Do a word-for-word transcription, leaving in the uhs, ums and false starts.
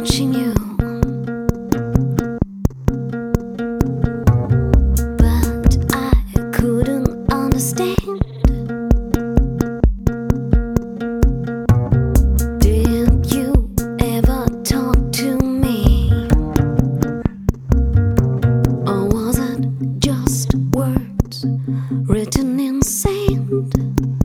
watching you, but I couldn't understand. Did you ever talk to me, or was it just words written in sand?